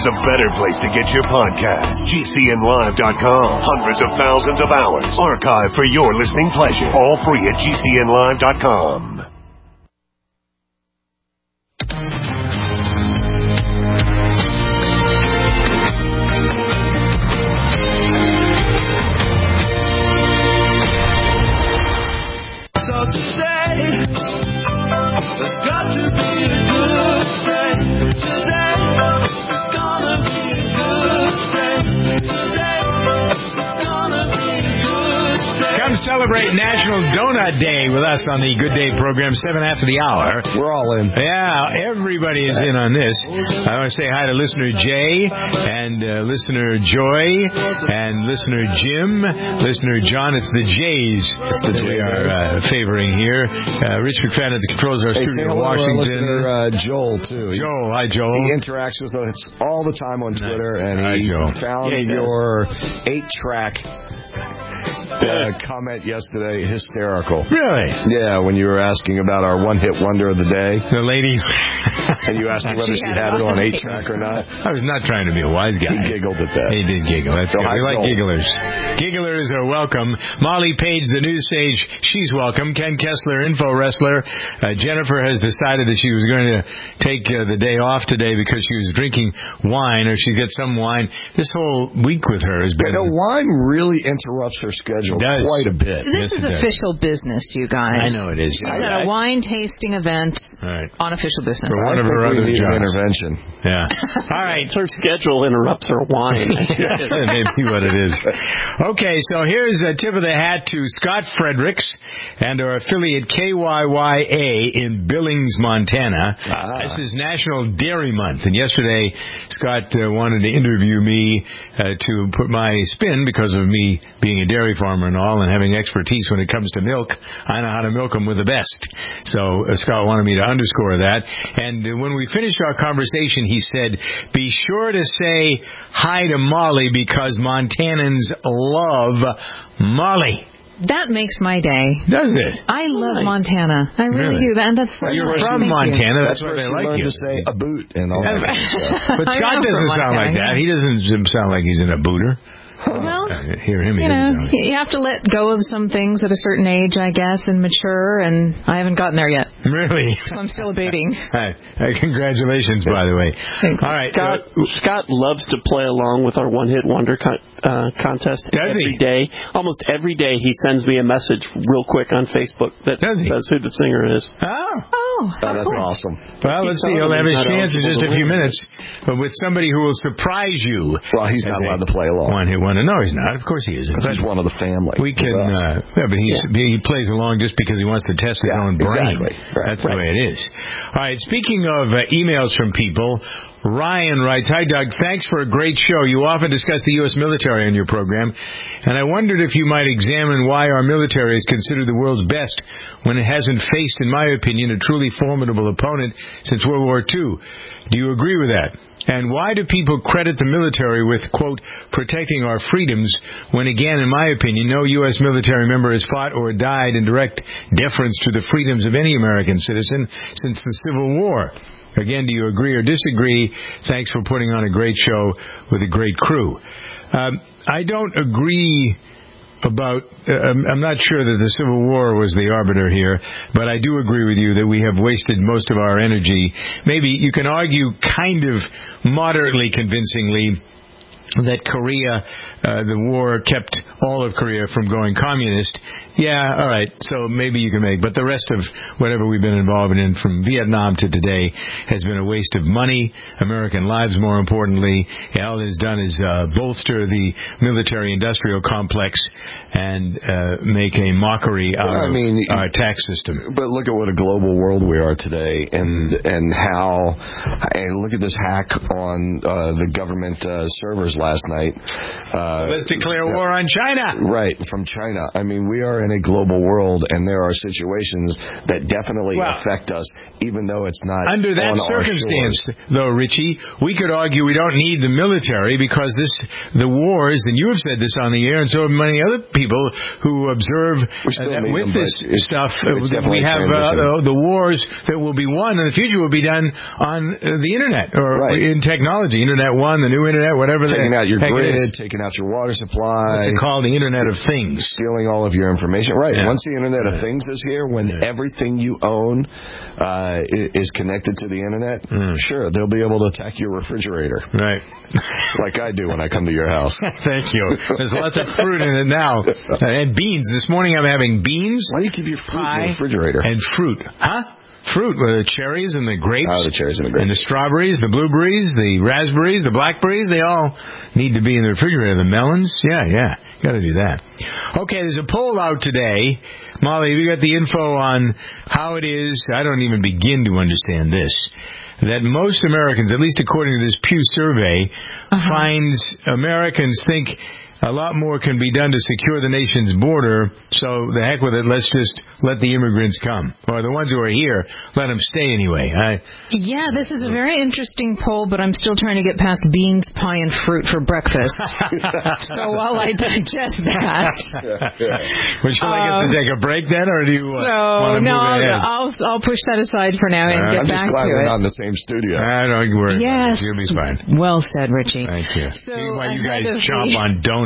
there's a better place to get your podcast. GCNlive.com. Hundreds of thousands of hours archived for your listening pleasure. All free at GCNlive.com. Come celebrate National Donut Day with us on the Good Day program, 7 after the hour. We're all in. Yeah, everybody is in on this. I want to say hi to listener Jay and listener Joy and listener Jim, listener John. It's the Jays that we are favoring here. Rich McFadden at the controls of our studio in Washington. Listener Joel, too. Joel, hi Joel. He interacts with us all the time on Twitter, and he found your 8-track comment yesterday hysterical. Really? Yeah, when you were asking about our one-hit wonder of the day. The lady. And you asked whether she had it on 8-track or not. I was not trying to be a wise guy. He giggled at that. He did giggle. That's good. We like gigglers. Gigglers are welcome. Molly Page, the news sage, she's welcome. Ken Kessler, info wrestler. Jennifer has decided that she was going to take the day off today because she was drinking wine, or she got some wine. This whole week with her has been... The wine really interrupts her schedule quite a bit. This is official business, you guys. I know it is. She's at a wine tasting event on official business. For one of her other jobs. Intervention. Yeah. All right. Her schedule interrupts her wine. Maybe what it is. Okay, so here's a tip of the hat to Scott Fredericks and our affiliate KYYA in Billings, Montana. This is National Dairy Month, and yesterday Scott wanted to interview me to put my spin because of me being a dairy farmer and all, and having expertise when it comes to milk. I know how to milk them with the best. So Scott wanted me to underscore that. And when we finished our conversation, he said, be sure to say hi to Molly because Montanans love Molly. That makes my day. Does it? I love Montana. I really do. And that's you're from Montana. That's why they like you. To say a boot and all that. But Scott doesn't sound like that. He doesn't sound like he's in a booter. Well, hear him. You have to let go of some things at a certain age, I guess, and mature, and I haven't gotten there yet. Really? So I'm still a booting. Congratulations, by the way. Thanks. All right. Scott loves to play along with our one-hit wonder contest every day. Almost every day he sends me a message real quick on Facebook that says who the singer is. That's awesome. Well, let's see. He'll have his chance in just a few minutes. But with somebody who will surprise you. Well, he's not allowed to play along. One-hit wonder. No, he's not. Of course he isn't. He's one of the family. We can, but he plays along just because he wants to test his own brain. Exactly. That's the way it is. All right, speaking of emails from people, Ryan writes, hi, Doug. Thanks for a great show. You often discuss the U.S. military on your program, and I wondered if you might examine why our military is considered the world's best when it hasn't faced, in my opinion, a truly formidable opponent since World War II. Do you agree with that? And why do people credit the military with, quote, protecting our freedoms when, again, in my opinion, no U.S. military member has fought or died in direct deference to the freedoms of any American citizen since the Civil War? Again, do you agree or disagree? Thanks for putting on a great show with a great crew. I don't agree about, I'm not sure that the Civil War was the arbiter here, but I do agree with you that we have wasted most of our energy. Maybe you can argue kind of moderately convincingly that Korea, the war kept all of Korea from going communist. Yeah, all right, so maybe you can make, but the rest of whatever we've been involved in from Vietnam to today has been a waste of money, American lives more importantly. All it has done is bolster the military-industrial complex and make a mockery out of our tax system. But look at what a global world we are today, and look at this hack on the government servers last night. let's declare war on China. Right, from China. I mean, we are in a global world, and there are situations that definitely affect us, even though it's not under that circumstance, though, Richie, we could argue we don't need the military because the wars, and you have said this on the air, and so have many other people who observe with this stuff. We have the wars that will be won in the future will be done on the internet or in technology. Internet One, the new internet, whatever. Taking out your grid, taking out your water supply. What's it called? The Internet of Things. Stealing all of your information. Right. Yeah. Once the Internet of Things is here, when everything you own is connected to the Internet, sure, they'll be able to attack your refrigerator. Right. Like I do when I come to your house. Thank you. There's lots of fruit in it now. And beans. This morning I'm having beans. Why do you keep your fruit in the refrigerator? And fruit. Huh? Fruit, the cherries and the grapes. Oh, the cherries and the grapes. And the strawberries, the blueberries, the raspberries, the blackberries, they all need to be in the refrigerator. The melons, yeah, got to do that. Okay, there's a poll out today. Molly, have you got the info on how it is? I don't even begin to understand this. That most Americans, at least according to this Pew survey, finds Americans think a lot more can be done to secure the nation's border, so the heck with it, let's just let the immigrants come. Or the ones who are here, let them stay anyway. Yeah, this is a very interesting poll, but I'm still trying to get past beans, pie, and fruit for breakfast. So while I digest that... Would you like us to take a break then, or do you want to move ahead? I'll push that aside for now and get back to it. I'm just glad we're not in the same studio. I don't worry about it. You'll be fine. Well said, Richie. Thank you. So see why you guys chomp on donuts.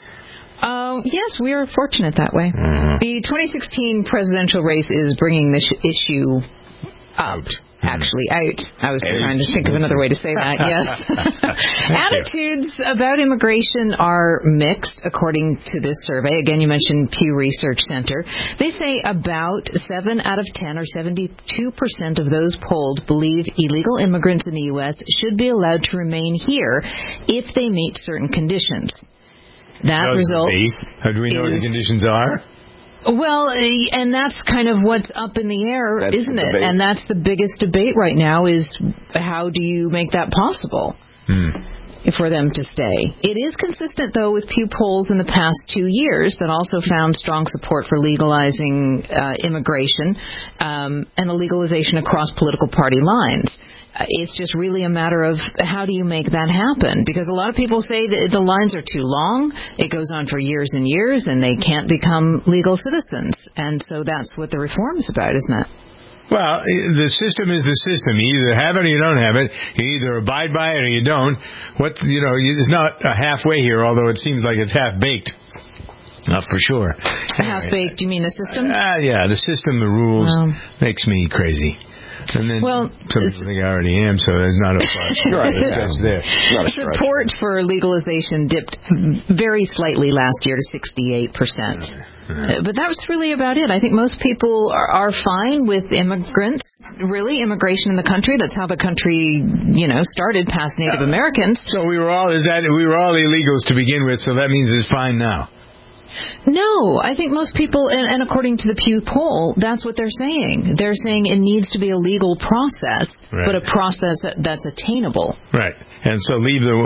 Yes, we are fortunate that way. The 2016 presidential race is bringing this issue up. Actually, out. I was trying to think of another way to say that, yes. Attitudes about immigration are mixed, according to this survey. Again, you mentioned Pew Research Center. They say about 7 out of 10, or 72% of those polled, believe illegal immigrants in the U.S. should be allowed to remain here if they meet certain conditions. That result. Do we know what the conditions are? Well, and that's kind of what's up in the air, isn't it? And that's the biggest debate right now is how do you make that possible for them to stay? It is consistent, though, with Pew polls in the past 2 years that also found strong support for legalizing immigration and the legalization across political party lines. It's just really a matter of how do you make that happen? Because a lot of people say that the lines are too long, it goes on for years and years, and they can't become legal citizens. And so that's what the reform is about, isn't it? Well, the system is the system. You either have it or you don't have it. You either abide by it or you don't. It's not a halfway here, although it seems like it's half-baked. Not for sure. Half-baked, you mean the system? Yeah, the system, the rules, makes me crazy. And then some people think I already am, so there's not a fuss. There. Support for legalization dipped very slightly last year to 68%. But that was really about it. I think most people are fine with immigrants, really, immigration in the country. That's how the country, started past Native Americans. So we were all illegals to begin with, so that means it's fine now. No, I think most people, and according to the Pew poll, that's what they're saying. They're saying it needs to be a legal process, but a process that's attainable. Right. And so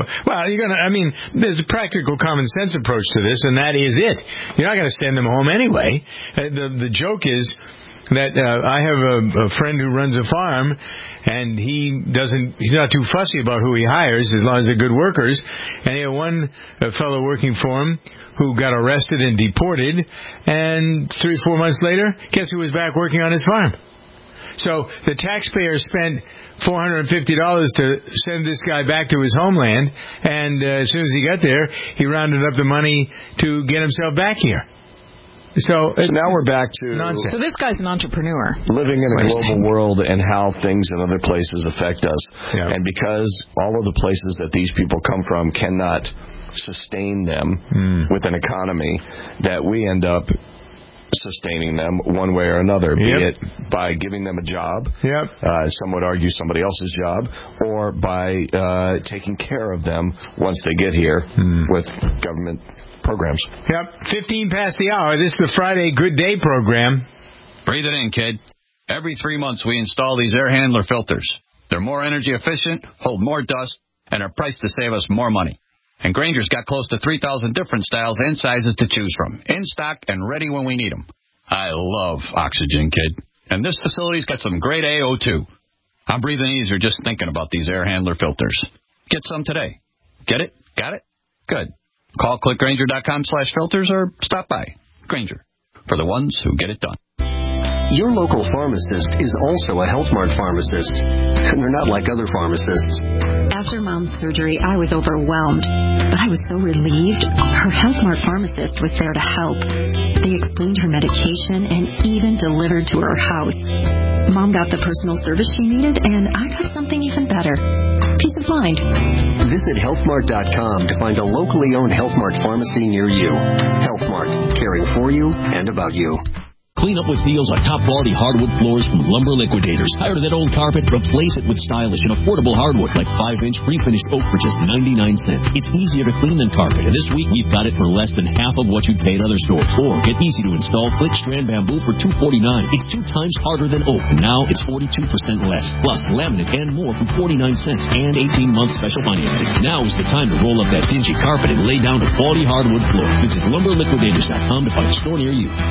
there's a practical common sense approach to this, and that is it. You're not going to send them home anyway. The joke is that I have a friend who runs a farm, and he's not too fussy about who he hires as long as they're good workers. And he had one fellow working for him who got arrested and deported, and 3 or 4 months later, guess who was back working on his farm? So the taxpayer spent $450 to send this guy back to his homeland, and as soon as he got there, he rounded up the money to get himself back here. So now we're back to nonsense. So this guy's an entrepreneur. Living in a global world and how things in other places affect us. Yeah. And because all of the places that these people come from cannot sustain them with an economy, that we end up sustaining them one way or another, be it by giving them a job, some would argue somebody else's job, or by taking care of them once they get here with government programs. 15 past the hour. This is the Friday Good Day program. Breathe it in, kid. Every 3 months we install these air handler filters. They're more energy efficient, hold more dust, and are priced to save us more money. And Grainger's got close to 3,000 different styles and sizes to choose from. In stock and ready when we need them. I love Oxygen, kid. And this facility's got some great AO2. I'm breathing easier just thinking about these air handler filters. Get some today. Get it? Got it? Good. Call clickgrainger.com/filters or stop by. Grainger. For the ones who get it done. Your local pharmacist is also a Health Mart pharmacist, and they're not like other pharmacists. After Mom's surgery, I was overwhelmed, but I was so relieved. Her Health Mart pharmacist was there to help. They explained her medication and even delivered to her house. Mom got the personal service she needed, and I got something even better. Peace of mind. Visit healthmart.com to find a locally owned Health Mart pharmacy near you. Health Mart, caring for you and about you. Clean up with deals on top-quality hardwood floors from Lumber Liquidators. Tired of that old carpet? Replace it with stylish and affordable hardwood like 5-inch pre-finished oak for just 99 cents. It's easier to clean than carpet, and this week we've got it for less than half of what you'd pay at other stores. Or get easy-to-install click strand bamboo for $2.49. It's 2 times harder than oak, and now it's 42% less. Plus, laminate and more for 49 cents and 18-month special financing. Now is the time to roll up that dingy carpet and lay down a quality hardwood floor. Visit LumberLiquidators.com to find a store near you.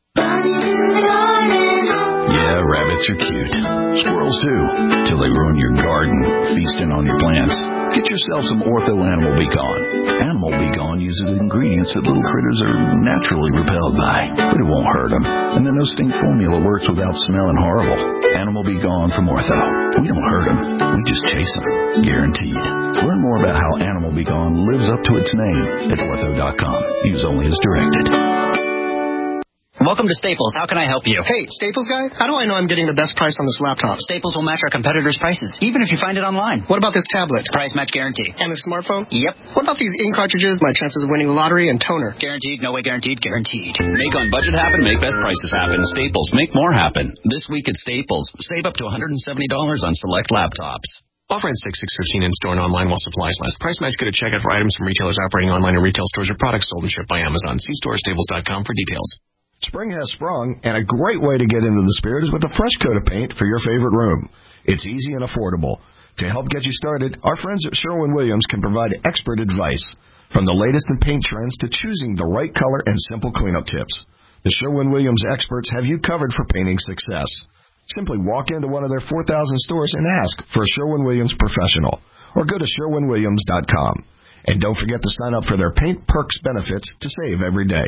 Yeah, rabbits are cute. Squirrels too, till they ruin your garden, feasting on your plants. Get yourself some Ortho Animal Be Gone. Animal Be Gone uses ingredients that little critters are naturally repelled by, but it won't hurt them. And the no-stink formula works without smelling horrible. Animal Be Gone from Ortho. We don't hurt them, we just chase them. Guaranteed. Learn more about how Animal Be Gone lives up to its name at Ortho.com. Use only as directed. Welcome to Staples. How can I help you? Hey, Staples guy, how do I know I'm getting the best price on this laptop? Staples will match our competitors' prices, even if you find it online. What about this tablet? Price match guarantee. And the smartphone? Yep. What about these ink cartridges, my chances of winning the lottery, and toner? Guaranteed, no way guaranteed, guaranteed. Make on budget happen, make best prices happen. Staples, make more happen. This week at Staples, save up to $170 on select laptops. Offer ends 6/6/15 in store and online while supplies last. Price match good at checkout for items from retailers operating online and retail stores or products sold and shipped by Amazon. See storestaples.com for details. Spring has sprung, and a great way to get into the spirit is with a fresh coat of paint for your favorite room. It's easy and affordable. To help get you started, our friends at Sherwin-Williams can provide expert advice, from the latest in paint trends to choosing the right color and simple cleanup tips. The Sherwin-Williams experts have you covered for painting success. Simply walk into one of their 4,000 stores and ask for a Sherwin-Williams professional, or go to sherwinwilliams.com. And don't forget to sign up for their Paint Perks benefits to save every day.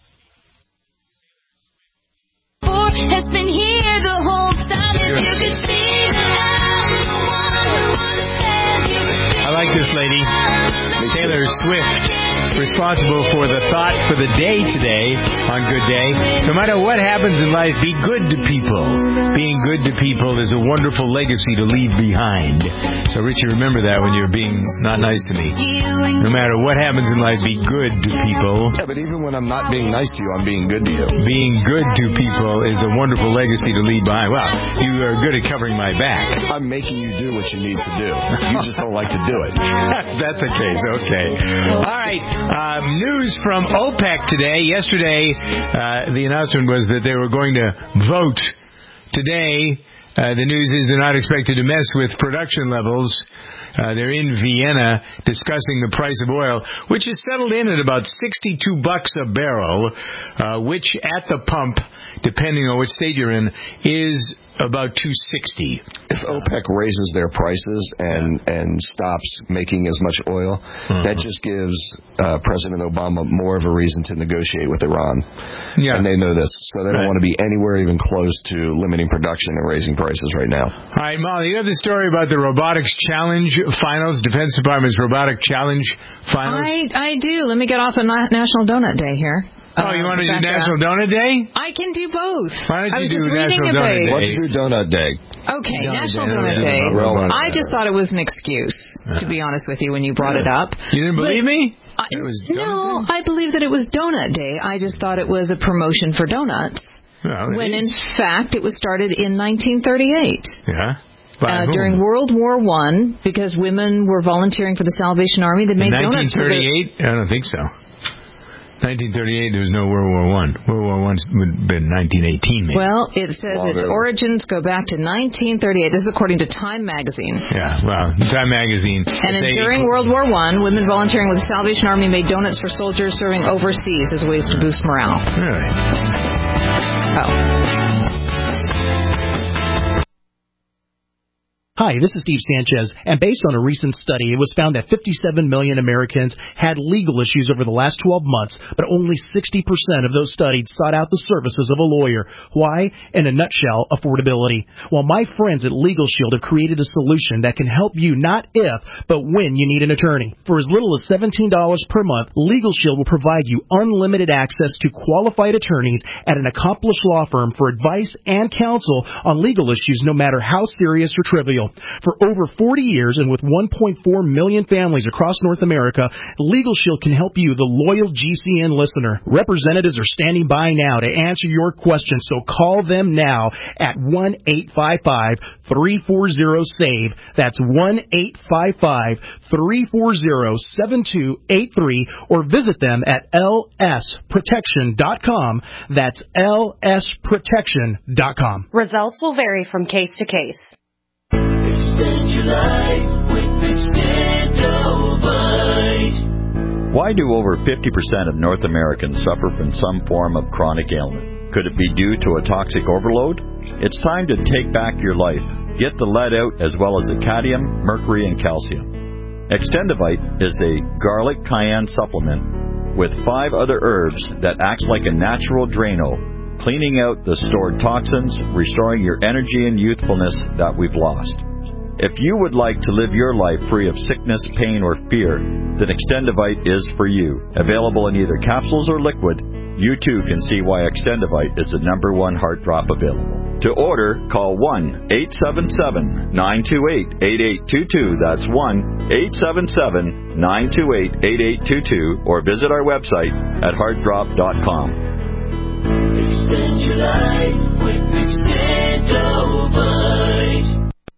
Has been here the whole time. If you could see that I'm the one who understands you. I like this lady, Taylor Swift, responsible for the thought for the day today on Good Day. No matter what happens in life, be good to people. Being good to people is a wonderful legacy to leave behind. So, Richie, remember that when you're being not nice to me. No matter what happens in life, be good to people. Yeah, but even when I'm not being nice to you, I'm being good to you. Being good to people is a wonderful legacy to leave behind. Well, you are good at covering my back. I'm making you do what you need to do. You just don't like to do it. That's the case. Okay. All right. News from OPEC today. Yesterday, the announcement was that they were going to vote. Today, the news is they're not expected to mess with production levels. They're in Vienna discussing the price of oil, which is settled in at about $62 a barrel, which at the pump, depending on which state you're in, is about $2.60. If OPEC raises their prices and stops making as much oil, that just gives President Obama more of a reason to negotiate with Iran. Yeah. And they know this, so they don't want to be anywhere even close to limiting production and raising prices right now. All right, Molly, you have the story about the Robotics Challenge Finals, Defense Department's Robotic Challenge Finals? I do. Let me get off of National Donut Day here. Oh, you want to do National Donut Day? I can do both. Why don't you do National Donut Day? Let's do Donut Day. Okay, National Donut Day. I just thought it was an excuse, to be honest with you, when you brought it up. You didn't believe me? No, I believe that it was Donut Day. I just thought it was a promotion for donuts. Well, when, in fact, it was started in 1938. Yeah. During World War I, because women were volunteering for the Salvation Army, they made donuts. 1938? I don't think so. 1938, there was no World War I. World War I would have been 1918, maybe. Well, it says its origins go back to 1938. This is according to Time magazine. Yeah, well, Time magazine. And during World War I, women volunteering with the Salvation Army made donuts for soldiers serving overseas as ways to boost morale. Really? Oh. Hi, this is Steve Sanchez, and based on a recent study, it was found that 57 million Americans had legal issues over the last 12 months, but only 60% of those studied sought out the services of a lawyer. Why? In a nutshell, affordability. Well, my friends at Legal Shield have created a solution that can help you not if, but when you need an attorney. For as little as $17 per month, Legal Shield will provide you unlimited access to qualified attorneys at an accomplished law firm for advice and counsel on legal issues, no matter how serious or trivial. For over 40 years and with 1.4 million families across North America, Legal Shield can help you, the loyal GCN listener. Representatives are standing by now to answer your questions, so call them now at 1-855-340-SAVE. That's 1-855-340-7283, or visit them at lsprotection.com. That's lsprotection.com. Results will vary from case to case. Extend your life with Extendovite. Why do over 50% of North Americans suffer from some form of chronic ailment? Could it be due to a toxic overload? It's time to take back your life. Get the lead out as well as the cadmium, mercury, and calcium. Extendovite is a garlic cayenne supplement with 5 other herbs that acts like a natural Drano, cleaning out the stored toxins, restoring your energy and youthfulness that we've lost. If you would like to live your life free of sickness, pain, or fear, then Extendovite is for you. Available in either capsules or liquid, you too can see why Extendovite is the #1 heart drop available. To order, call 1-877-928-8822. That's 1-877-928-8822, or visit our website at heartdrop.com. Extend your life with Extendovite.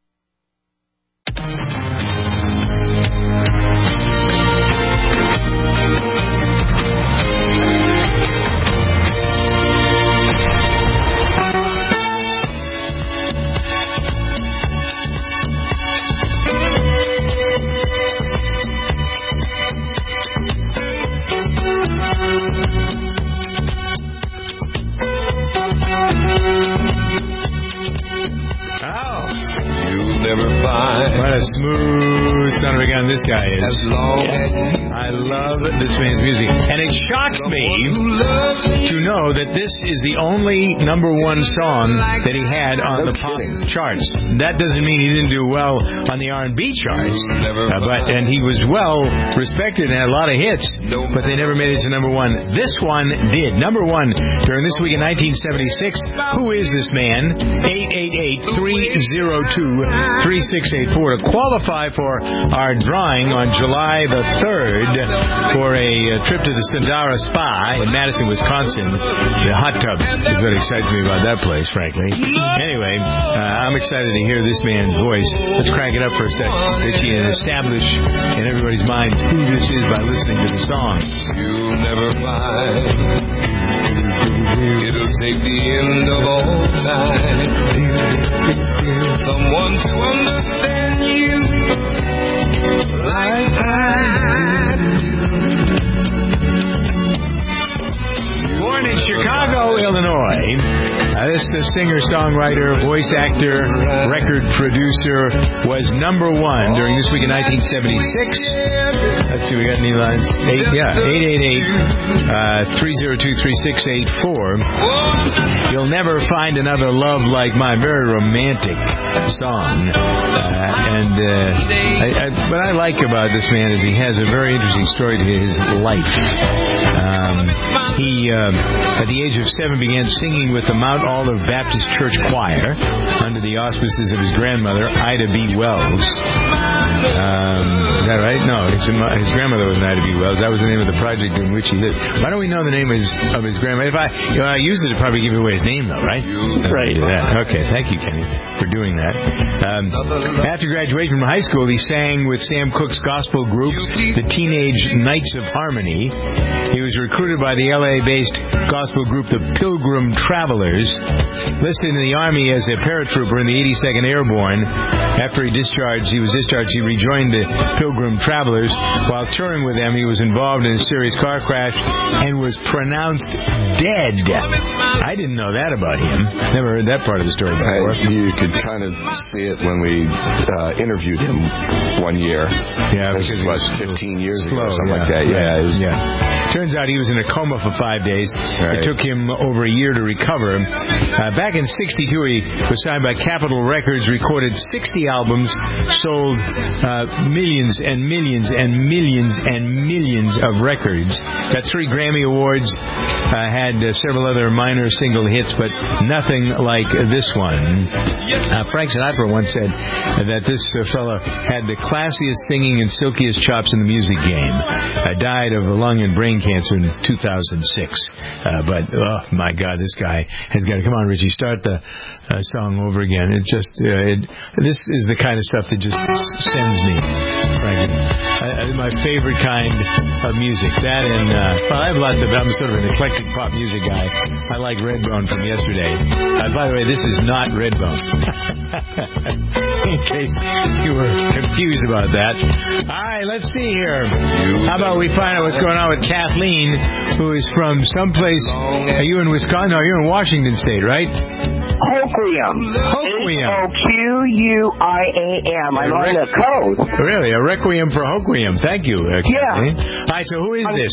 What a smooth son of a gun this guy is. I love this man's music. And it shocks me to know that this is the only #1 song that he had on the pop charts. That doesn't mean he didn't do well on the R&B charts. And he was well respected and had a lot of hits, but they never made it to #1. This one did. #1 during this week in 1976. Who is this man? 888-302-3684 to qualify for our drawing on July the 3rd for a trip to the Sandara Spa in Madison, Wisconsin. The hot tub is what excites me about that place, frankly. Anyway, I'm excited to hear this man's voice. Let's crank it up for a second, Richie, and establish in everybody's mind who this is by listening to the song. You'll never find it'll take the end of all time someone to understand you like I do. Born in Chicago, Illinois, this singer-songwriter, voice actor, record producer was #1 during this week in 1976. Let's see, we got any lines? 888-302-3684. You'll never find another love like mine. Very romantic song. What I like about this man is he has a very interesting story to his life. He, at the age of 7, began singing with the Mount Olive Baptist Church Choir under the auspices of his grandmother, Ida B. Wells. Is that right? No, his grandmother was an Ida B. Wells. That was the name of the project in which he lived. Why don't we know the name of his grandmother? If I used it to probably give away his name, though, right? Right. Okay, thank you, Kenny, for doing that. After graduation from high school, he sang with Sam Cooke's gospel group, the Teenage Knights of Harmony. He was recruited by the LA-based gospel group, the Pilgrim Travelers. Listed in the Army as a paratrooper in the 82nd Airborne. After he was discharged, he rejoined the Pilgrim Travelers. While touring with them, he was involved in a serious car crash and was pronounced dead. I didn't know that about him. Never heard that part of the story before. You could kind of see it when we interviewed him one year. Yeah, because it was 15 years ago or something like that. Yeah. Turns out he was in a coma for 5 days. Right. It took him over a year to recover. Back in 62, he was signed by Capitol Records, recorded 60 albums, sold millions and millions and millions and millions of records. Got 3 Grammy Awards, had several other minor single hits, but nothing like this one. Frank Sinatra once said that this fellow had the classiest singing and silkiest chops in the music game. Died of lung and brain cancer in 2006. But, oh my God, this guy has got to... Come on, Richie, start the song over again. It just... this is the kind of stuff that just sends me, frankly. My favorite kind of music. That and... well, I have lots of... I'm sort of an eclectic pop music guy. I like Redbone from yesterday. By the way, this is not Redbone. In case you were confused about that. All right, let's see here. How about we find out what's going on with Kathleen, who is from someplace... Are you in Wisconsin? No, you're in Washington State, right? Hoquiam. Hoquiam. I'm on the coast. Really? A requiem for Hoquiam. Thank you, Kathleen. All right, so who is this?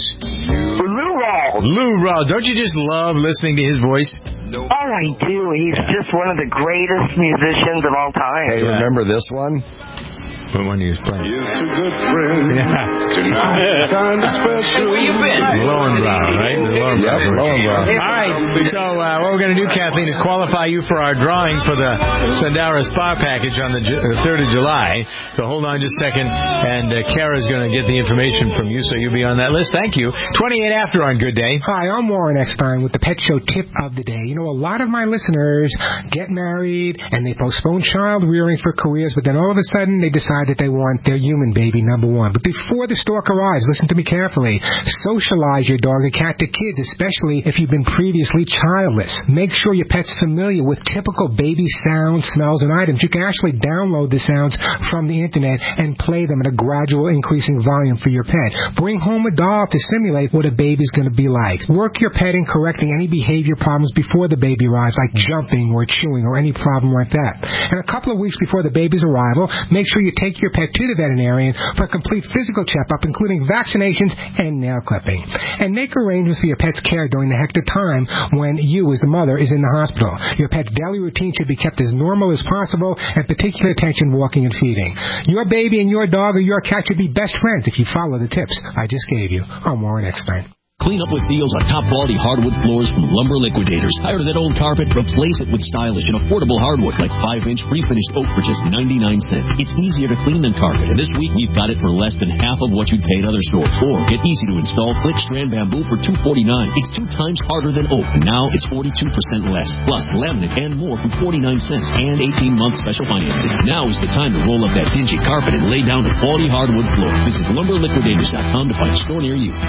Lou Rawls. Lou Rawls. Don't you just love listening to his voice? Oh, I do. He's just one of the greatest musicians of all time. Hey, remember this one? What one he was playing? Here's a good friend. Tonight, kind of special. Where you been? Lowenbrow, right? Lowenbrow. All right. So what we're going to do, Kathleen, is qualify you for our drawing for the Sundara Spa package on the 3rd of July. So hold on just a second, and Kara's going to get the information from you, so you'll be on that list. Thank you. 28 after on Good Day. Hi, I'm Warren Eckstein with the Pet Show tip of the day. You know, a lot of my listeners get married and they postpone child rearing for careers, but then all of a sudden they decide that they want their human baby, number one. But before the stork arrives, listen to me carefully. Socialize your dog or cat to kids, especially if you've been previously childless. Make sure your pet's familiar with typical baby sounds, smells, and items. You can actually download the sounds from the internet and play them at a gradual increasing volume for your pet. Bring home a doll to simulate what a baby's going to be like. Work your pet in correcting any behavior problems before the baby arrives, like jumping or chewing or any problem like that. And a couple of weeks before the baby's arrival, make sure you take your pet to the veterinarian for a complete physical checkup, including vaccinations and nail clipping. And make arrangements for your pet's care during the hectic time when you, as the mother, is in the hospital. Your pet's daily routine should be kept as normal as possible, and particular attention walking and feeding. Your baby and your dog or your cat should be best friends if you follow the tips I just gave you. I'm Warren Eckstein. Clean up with deals on top-quality hardwood floors from Lumber Liquidators. Tired of that old carpet? Replace it with stylish and affordable hardwood like 5-inch pre-finished oak for just 99 cents. It's easier to clean than carpet, and this week we've got it for less than half of what you'd pay at other stores. Or get easy-to-install click strand bamboo for $2.49. It's 2 times harder than oak, and now it's 42% less. Plus, laminate and more for 49 cents and 18-month special financing. Now is the time to roll up that dingy carpet and lay down a quality hardwood floor. Visit LumberLiquidators.com to find a store near you.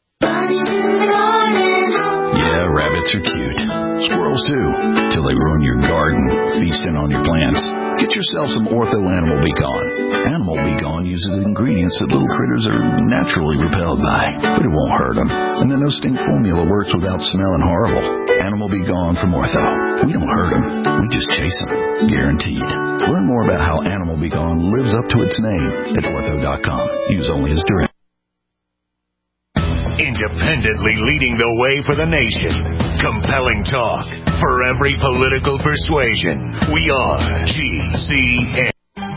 Yeah, rabbits are cute. Squirrels too, till they ruin your garden, feasting on your plants. Get yourself some Ortho Animal Be Gone. Animal Be Gone uses ingredients that little critters are naturally repelled by, but it won't hurt them. And the no-stink formula works without smelling horrible. Animal Be Gone from Ortho. We don't hurt them, we just chase them. Guaranteed. Learn more about how Animal Be Gone lives up to its name at Ortho.com. Use only as directed. Independently leading the way for the nation. Compelling talk for every political persuasion. We are GCN.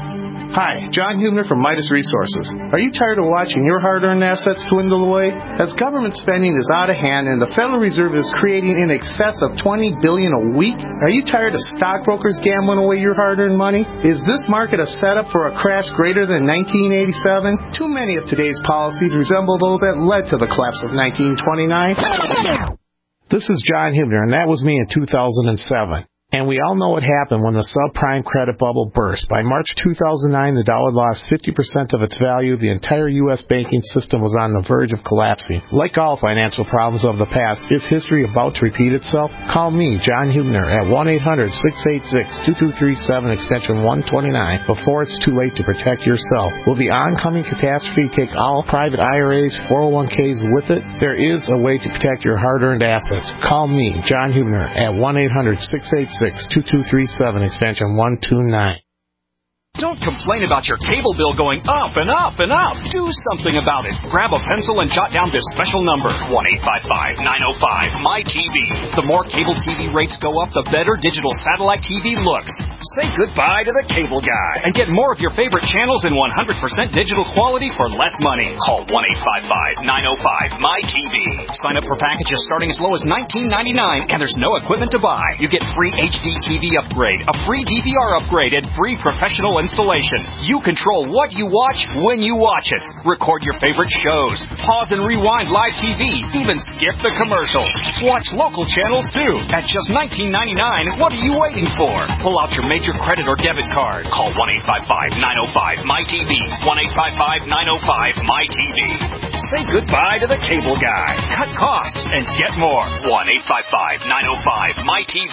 Hi, John Hubner from Midas Resources. Are you tired of watching your hard-earned assets dwindle away? As government spending is out of hand and the Federal Reserve is creating in excess of $20 billion a week, are you tired of stockbrokers gambling away your hard-earned money? Is this market a setup for a crash greater than 1987? Too many of today's policies resemble those that led to the collapse of 1929. This is John Hubner, and that was me in 2007. And we all know what happened when the subprime credit bubble burst. By March 2009, the dollar lost 50% of its value. The entire U.S. banking system was on the verge of collapsing. Like all financial problems of the past, is history about to repeat itself? Call me, John Hubner, at 1-800-686-2237, extension 129, before it's too late to protect yourself. Will the oncoming catastrophe take all private IRAs, 401ks with it? There is a way to protect your hard-earned assets. Call me, John Hubner, at 1-800-686-2237, extension 129. Don't complain about your cable bill going up and up and up. Do something about it. Grab a pencil and jot down this special number, 1-855-905-MY-TV. The more cable TV rates go up, the better digital satellite TV looks. Say goodbye to the cable guy and get more of your favorite channels in 100% digital quality for less money. Call 1-855-905-MY-TV. Sign up for packages starting as low as $19.99, and there's no equipment to buy. You get free HD TV upgrade, a free DVR upgrade, and free professional installation. You control what you watch when you watch it. Record your favorite shows. Pause and rewind live TV. Even skip the commercials. Watch local channels too. At just $19.99, what are you waiting for? Pull out your major credit or debit card. Call 1-855-905-MY-TV. 1-855-905-MY-TV. Say goodbye to the cable guy. Cut costs and get more. 1-855-905-MY-TV.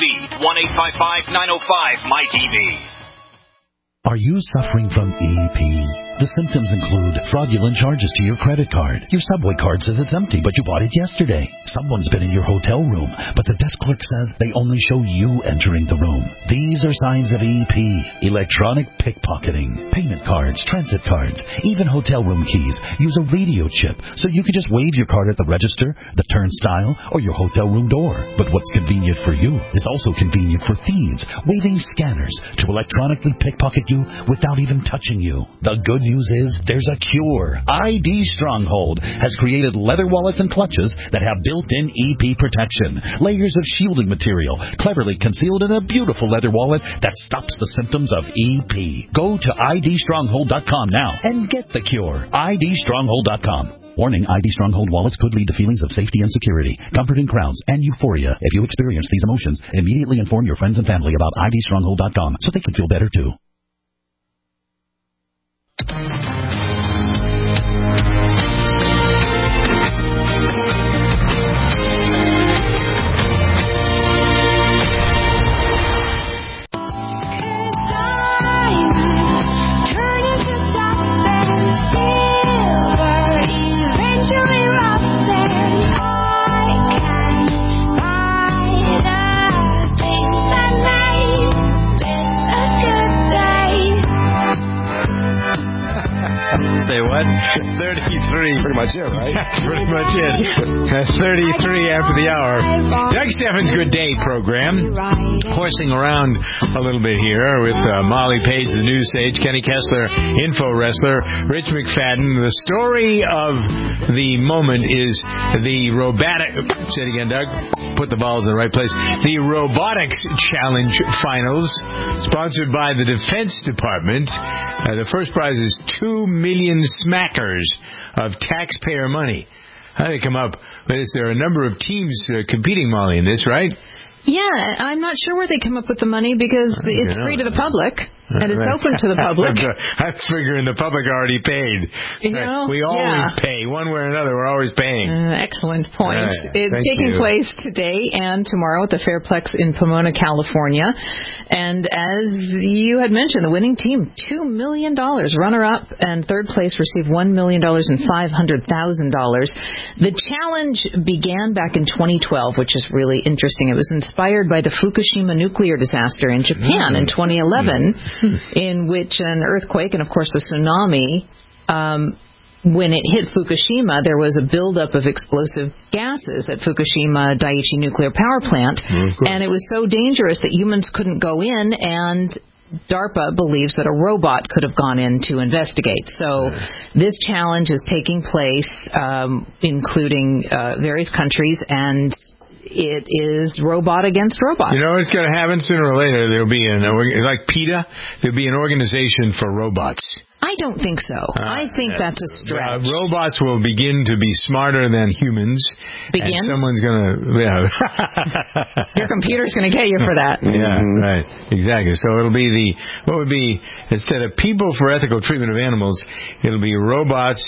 1-855-905-MY-TV. Are you suffering from EP? The symptoms include fraudulent charges to your credit card. Your Subway card says it's empty, but you bought it yesterday. Someone's been in your hotel room, but the desk clerk says they only show you entering the room. These are signs of EP. Electronic pickpocketing. Payment cards, transit cards, even hotel room keys use a radio chip, so you can just wave your card at the register, the turnstile, or your hotel room door. But what's convenient for you is also convenient for thieves, waving scanners to electronically pickpocket you without even touching you. The good news is there's a cure. ID Stronghold has created leather wallets and clutches that have built-in EP protection. Layers of shielding material cleverly concealed in a beautiful leather wallet that stops the symptoms of EP. Go to idstronghold.com now and get the cure. idstronghold.com. Warning, ID Stronghold wallets could lead to feelings of safety and security, comfort in crowds, and euphoria. If you experience these emotions, immediately inform your friends and family about idstronghold.com so they can feel better too. Say what? 33. Pretty much it, right? That's pretty much it. 33 after the hour. Doug Steffens' Good Day program. Horsing around a little bit here with Molly Page, the news sage, Kenny Kessler, info wrestler, Rich McFadden. The story of the moment is the robotic... Say it again, Doug. Put the balls in the right place. The Robotics Challenge Finals, sponsored by the Defense Department. The first prize is 2 million smackers of taxpayer money. How do they come up? There are a number of teams competing, Molly, in this, right? Yeah, I'm not sure where they come up with the money because it's free to the public and it's open to the public. I'm figuring the public already paid. You know, we always pay. One way or another, we're always paying. Excellent point. Right. It's taking place today and tomorrow at the Fairplex in Pomona, California. And as you had mentioned, the winning team, $2 million. Runner-up and third place received $1 million and $500,000. The challenge began back in 2012, which is really interesting. It was inspired by the Fukushima nuclear disaster in Japan in 2011. In which an earthquake and, of course, the tsunami, when it hit Fukushima, there was a buildup of explosive gases at Fukushima Daiichi nuclear power plant, and it was so dangerous that humans couldn't go in, and DARPA believes that a robot could have gone in to investigate. So this challenge is taking place, including various countries, and it is robot against robot. You know what's going to happen sooner or later? There'll be like PETA, there'll be an organization for robots. I don't think so. I think that's a stretch. Robots will begin to be smarter than humans. Begin? And someone's going to... Your computer's going to get you for that. Yeah, right. Exactly. So it'll be what would be, instead of people for ethical treatment of animals, it'll be robots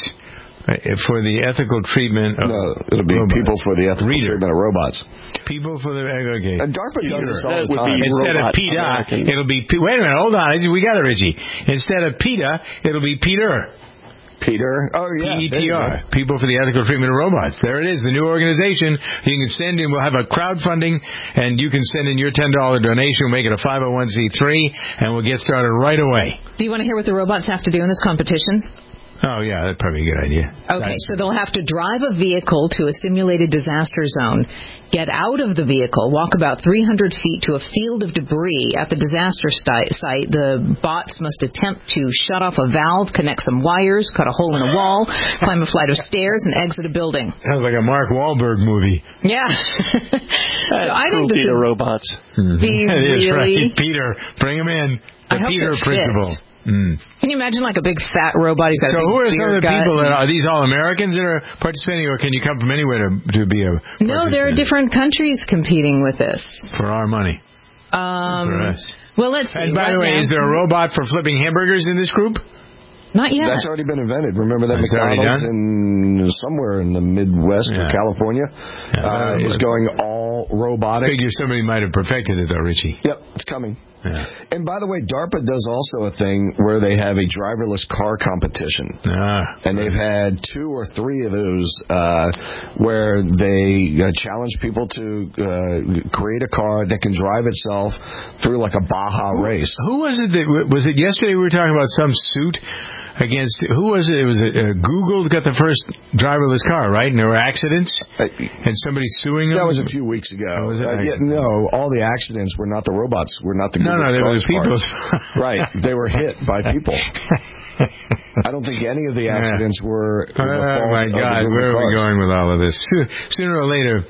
for the ethical treatment of it'll be robots. People for the ethical treatment of robots. People for the... Okay. And DARPA does this all the time. Instead of PETA, it'll be... Wait a minute, hold on. We got it, Richie. Instead of PETA, it'll be Peter. Peter? Oh, yeah. PETR. People for the Ethical Treatment of Robots. There it is, the new organization. You can send in, we'll have a crowdfunding, and you can send in your $10 donation. We'll make it a 501c3, and we'll get started right away. Do you want to hear what the robots have to do in this competition? Oh, yeah, that's probably a good idea. Okay, so they'll have to drive a vehicle to a simulated disaster zone, get out of the vehicle, walk about 300 feet to a field of debris at the disaster site. The bots must attempt to shut off a valve, connect some wires, cut a hole in a wall, climb a flight of stairs, and exit a building. Sounds like a Mark Wahlberg movie. Yeah. So I think this is robots. Really? Right. Peter, bring him in. The Peter principle. Can you imagine like a big fat robot? He's got so a big who are some of the people that are these all Americans that are participating, or can you come from anywhere to be a No, there are different countries competing with this. For our money. For us. Well, let's see. And by the way, is there a robot for flipping hamburgers in this group? Not yet. That's already been invented. Remember that McDonald's in somewhere in the Midwest or California is going all robotic. I figure somebody might have perfected it, though, Richie. Yep, it's coming. Yeah. And by the way, DARPA does also a thing where they have a driverless car competition. And they've had 2 or 3 of those where they challenge people to create a car that can drive itself through like a Baja race. Who was it was it yesterday we were talking about some suit against, who was it? It was Google got the first driverless car, right? And there were accidents? And somebody suing them? That was a few weeks ago. Was it no, all the accidents were not the robots, were not the Google No, they were the people. Right, they were hit by people. I don't think any of the accidents were oh my God, where are we going with all of this? Sooner or later,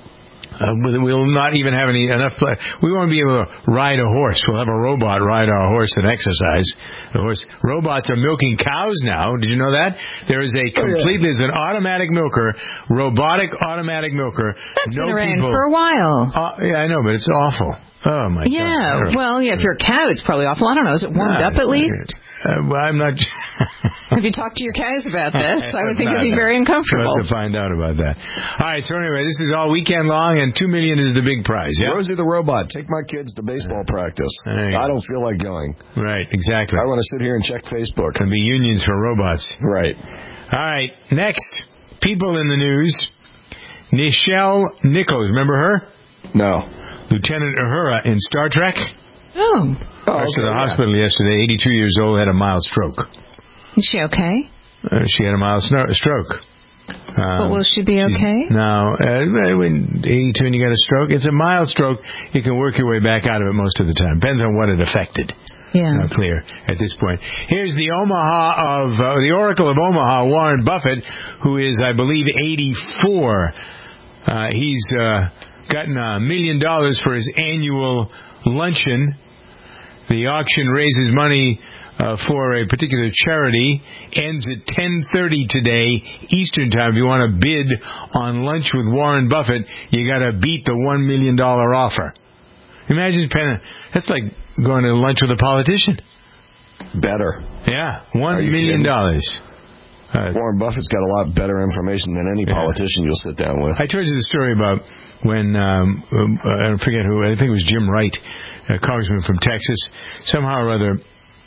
we'll not even have enough. We won't be able to ride a horse. We'll have a robot ride our horse and exercise. Robots are milking cows now. Did you know that? There is there's an automatic milker, robotic automatic milker. That's been around for a while. Yeah, I know, but it's awful. Oh my God. Yeah, well, if you're a cow, it's probably awful. I don't know. Is it warmed up at least? Well, I'm not. Have you talked to your cows about this? I would think it'd be very uncomfortable. We'll have to find out about that. All right, so anyway, this is all weekend long, and $2 million is the big prize. Yeah? Rosie the robot, take my kids to baseball practice. I don't feel like going. Right, exactly. I want to sit here and check Facebook. There'll be unions for robots. Right. All right, next, people in the news. Nichelle Nichols, remember her? No. Lieutenant Uhura in Star Trek. Rushed to the hospital yesterday. 82 years old, had a mild stroke. Is she okay? She had a mild stroke. But will she be okay? No. When 82 and you got a stroke, it's a mild stroke. You can work your way back out of it most of the time. Depends on what it affected. Yeah. Not clear at this point. Here's the the Oracle of Omaha, Warren Buffett, who is, I believe, 84. He's gotten $1 million for his annual luncheon. The auction raises money for a particular charity. Ends at 10:30 today Eastern Time. If you want to bid on lunch with Warren Buffett, you got to beat the $1 million offer. Imagine that's like going to lunch with a politician. Better. Yeah, $1 million. Warren Buffett's got a lot better information than any politician you'll sit down with. I told you the story about when, I forget who, I think it was Jim Wright, a congressman from Texas. Somehow or other,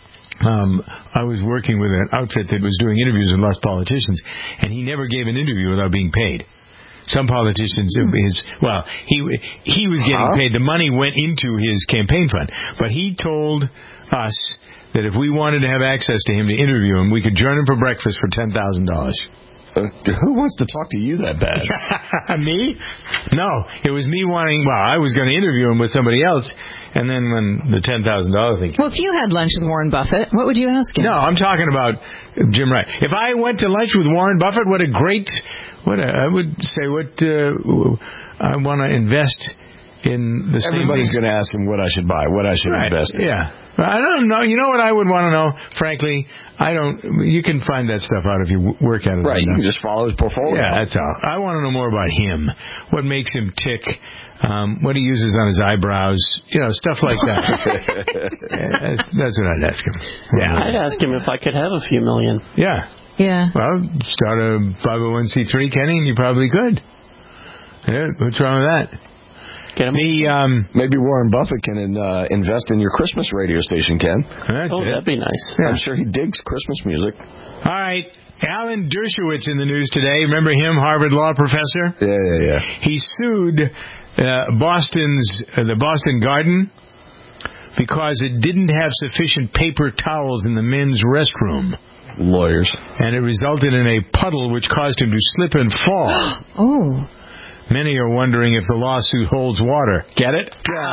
I was working with an outfit that was doing interviews with lots of politicians, and he never gave an interview without being paid. Some politicians, he was getting paid. The money went into his campaign fund. But he told us that if we wanted to have access to him to interview him, we could join him for breakfast for $10,000. Who wants to talk to you that bad? Me? No, it was me wanting. Well, I was going to interview him with somebody else, and then when the $10,000 thing. Well, if you had lunch with Warren Buffett, what would you ask him? No, I'm talking about Jim Wright. If I went to lunch with Warren Buffett, I would say I want to invest in the same. Everybody's going to ask him what I should buy, what I should invest in. Yeah. I don't know. You know what I would want to know? Frankly, I don't. You can find that stuff out if you work at it. Right. You can just follow his portfolio. Yeah, that's all. I want to know more about him. What makes him tick? What he uses on his eyebrows. Stuff like that. That's what I'd ask him. Yeah. I'd ask him if I could have a few million. Yeah. Yeah. Well, start a 501c3, Kenny, and you probably could. Yeah. What's wrong with that? Maybe Warren Buffett can invest in your Christmas radio station, Ken. That'd be nice. Yeah. I'm sure he digs Christmas music. All right. Alan Dershowitz in the news today. Remember him, Harvard law professor? Yeah. He sued the Boston Garden because it didn't have sufficient paper towels in the men's restroom. Lawyers. And it resulted in a puddle which caused him to slip and fall. Oh. Many are wondering if the lawsuit holds water. Get it?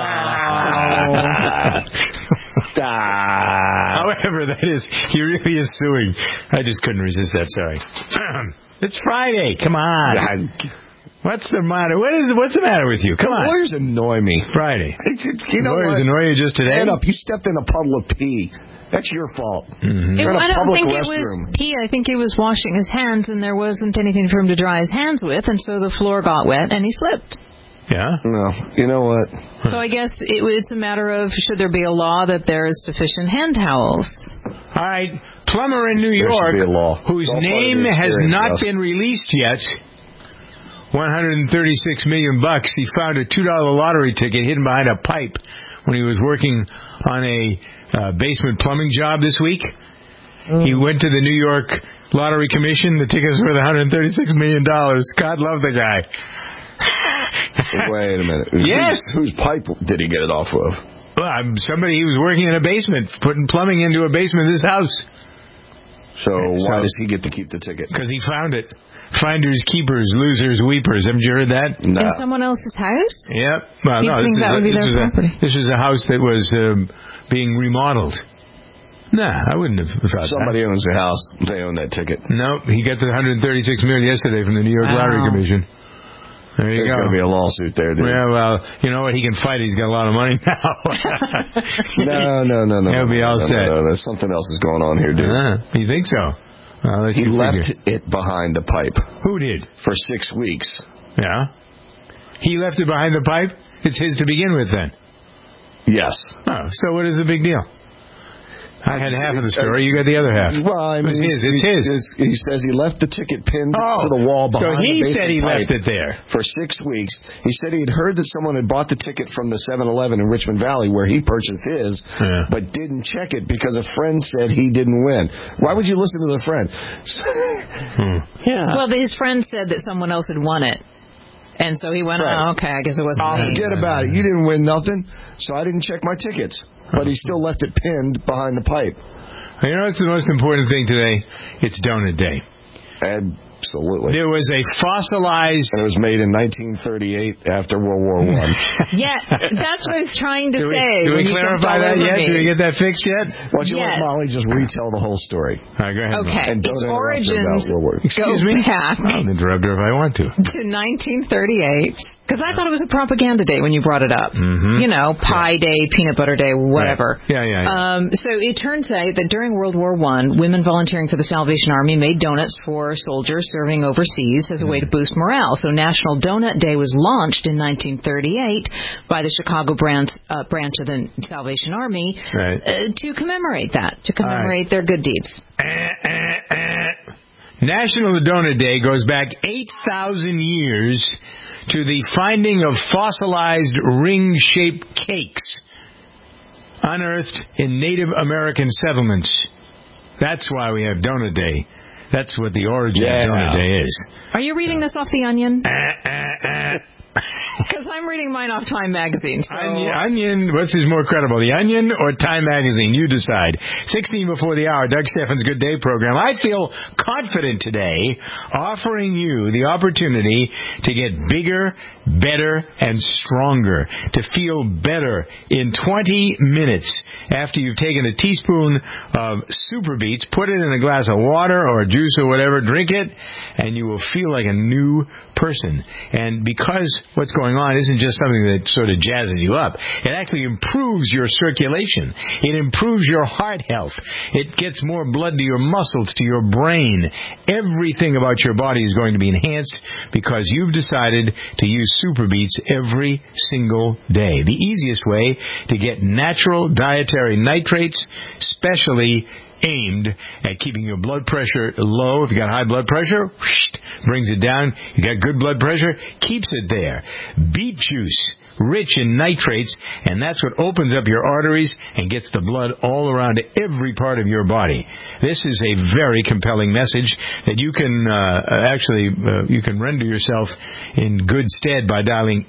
However, that is, he really is suing. I just couldn't resist that, sorry. It's Friday. Come on. What's the matter? What's the matter with you? Come on. Lawyers annoy me. Friday. Lawyers annoy you just today? Stand up. You stepped in a puddle of pee. That's your fault. Mm-hmm. I don't think it was pee. I think he was washing his hands, and there wasn't anything for him to dry his hands with, and so the floor got wet, and he slipped. Yeah? No. You know what? So I guess it's a matter of, should there be a law that there is sufficient hand towels? All right. Plumber in New York, whose name has not been released yet, $136 million. He found a $2 lottery ticket hidden behind a pipe when he was working on a basement plumbing job this week. He went to the New York Lottery Commission. The ticket's worth $136 million. God love the guy. Wait a minute. Yes. Whose pipe did he get it off of? Well, somebody he was working in a basement, putting plumbing into a basement of this house. So why does he get to keep the ticket? Because he found it. Finders, keepers, losers, weepers. Haven't you heard that? No. In someone else's house? Yep. Well, no, this was a house that was being remodeled. Nah, I wouldn't have thought Somebody owns the house. They own that ticket. Nope. He got the $136 million yesterday from the New York Lottery Commission. There you go. There's going to be a lawsuit there, dude. Yeah, well, you know what? He can fight. He's got a lot of money now. No. He'll be all set. No, there's something else is going on here, dude. You think so? He left it behind the pipe. Who did? For 6 weeks. Yeah. He left it behind the pipe? It's his to begin with, then? Yes. Oh, so what is the big deal? I had half of the story. You got the other half. Well, I mean, it's his. He says he left the ticket pinned to the wall behind. So he said he left it there for 6 weeks. He said he had heard that someone had bought the ticket from the 7-Eleven in Richmond Valley where he purchased his, but didn't check it because a friend said he didn't win. Why would you listen to the friend? Yeah. Well, his friend said that someone else had won it. And so he went, okay, I guess it wasn't me. Forget about it. You didn't win nothing, so I didn't check my tickets. But he still left it pinned behind the pipe. You know what's the most important thing today? It's Donut Day. Absolutely. There was a fossilized... And it was made in 1938 after World War I. Yeah, that's what I was trying to say. Do we clarify that yet? Did we get that fixed yet? Why don't you let Molly just retell the whole story? All right, go ahead. Okay. And its origins Excuse me? back I'll interrupt her if I want to. To 1938. Because I thought it was a propaganda day when you brought it up. Mm-hmm. You know, Pie Day, Peanut Butter Day, whatever. Right. Yeah. So it turns out that during World War I, women volunteering for the Salvation Army made donuts for soldiers serving overseas as a way to boost morale. So National Donut Day was launched in 1938 by the Chicago branch of the Salvation Army to commemorate that, to commemorate their good deeds. National Donut Day goes back 8,000 years to the finding of fossilized ring-shaped cakes unearthed in Native American settlements. That's why we have Donut Day. That's what the origin of Donut Day is. Are you reading this off The Onion? Because I'm reading mine off Time Magazine. So. Onion, what's more credible, The Onion or Time Magazine? You decide. 16 before the hour, Doug Stephan's Good Day program. I feel confident today offering you the opportunity to get bigger, better, and stronger, to feel better in 20 minutes after you've taken a teaspoon of Super Beets, put it in a glass of water or juice or whatever, drink it, and you will feel like a new person. And because what's going on isn't just something that sort of jazzes you up, it actually improves your circulation. It improves your heart health. It gets more blood to your muscles, to your brain. Everything about your body is going to be enhanced because you've decided to use Super Beets every single day. The easiest way to get natural dietary nitrates, specially aimed at keeping your blood pressure low. If you got high blood pressure, brings it down. You got good blood pressure, keeps it there. Beet juice, rich in nitrates, and that's what opens up your arteries and gets the blood all around every part of your body. This is a very compelling message that you can you can render yourself in good stead by dialing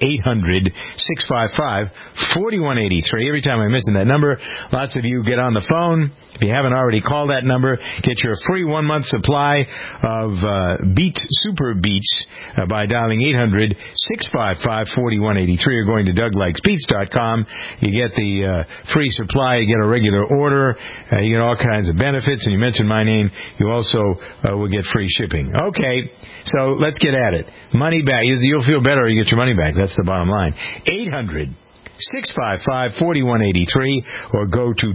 800-655-4183. Every time I mention that number, lots of you get on the phone. If you haven't already called that number, get your free 1-month supply of Super Beets by dialing 800-655-4183 or going to DougLikesBeets.com. You get the free supply, you get a regular order, you get all kinds of benefits, and you mention my name, you also will get free shipping. Okay, so let's get at it. Money back. You'll feel better or you get your money back. That's the bottom line. 800-655-4183 or go to